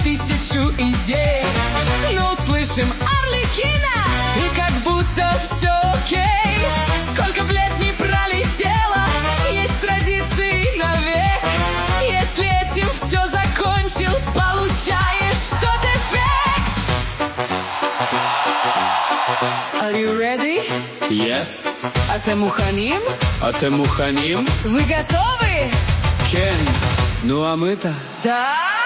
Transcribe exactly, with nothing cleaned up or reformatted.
тысячу идей. Но услышим Арлекино, и как будто все окей. Сколько б лет не пролетело, есть традиции навек. Если этим все закончил, получаешь тот эффект. Are you ready? Yes. אתם מוכנים? אתם מוכנים? Вы готовы? כן. נו, אמיתה. Да!